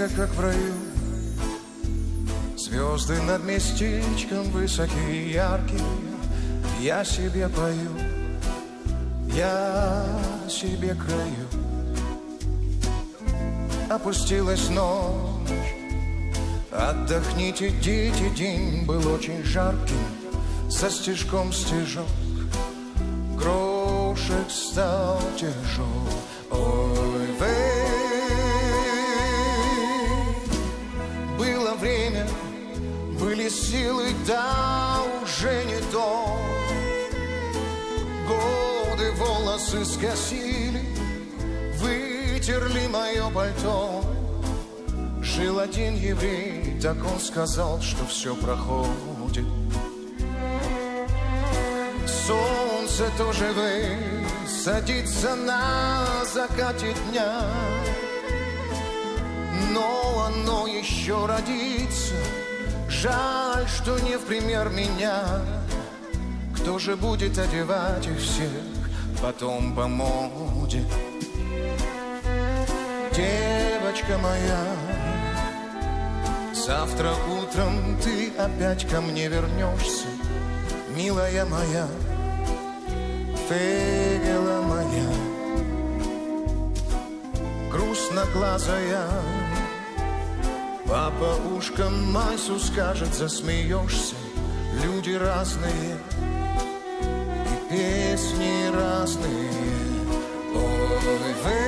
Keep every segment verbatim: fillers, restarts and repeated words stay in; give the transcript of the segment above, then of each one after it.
Тихо, как в раю, звезды над местечком высокие и яркие. Я себе пою, я себе краю. Опустилась ночь, отдохните, дети, день был очень жарким. Со стежком стежок, грошек стал тяжел. Ой, вы, было время, были силы, да уже не то. Годы волосы скосили, вытерли мое пальто. Жил один еврей, так он сказал, что все проходит. Солнце тоже вы садится на закате дня, но оно еще родится. Жаль, что не в пример меня. Кто же будет одевать их всех потом по моде? Девочка моя, завтра утром ты опять ко мне вернешься, милая моя, фегела моя, грустноглазая. Папа ушком Масю скажет, засмеешься. Люди разные и песни разные. Ой, вы,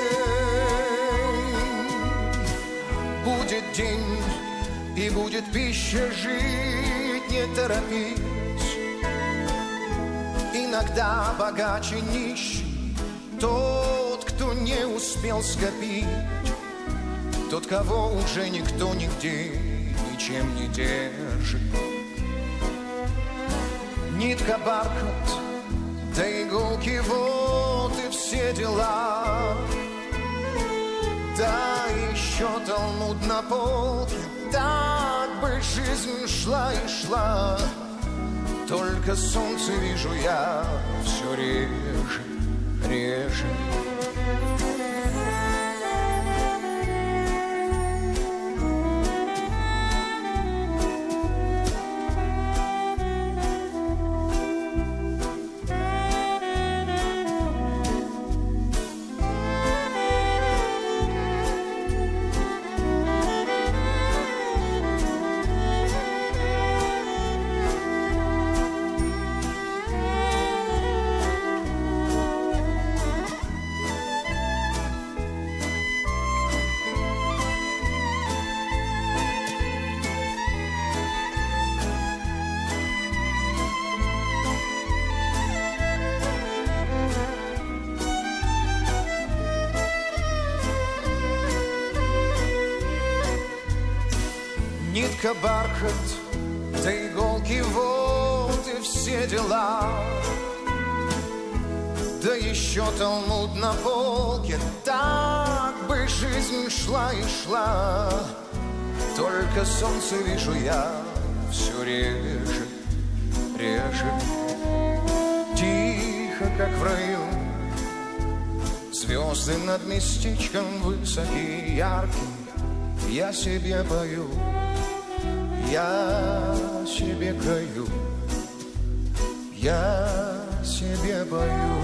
будет день и будет пища, жить не торопись. Иногда богаче нищий тот, кто не успел скопить, тот, кого уже никто нигде ничем не держит. Нитка, бархат, да иголки, вот и все дела. Да еще талмуд на полке, так бы жизнь шла и шла. Только солнце вижу я все реже, реже. Нитка, бархат, да иголки, вот и все дела. Да еще талмуд на полке, так бы жизнь шла и шла. Только солнце вижу я все реже, реже. Тихо, как в раю, звезды над местечком высокие, яркие. Я себе пою, я себе краю, я себе пою.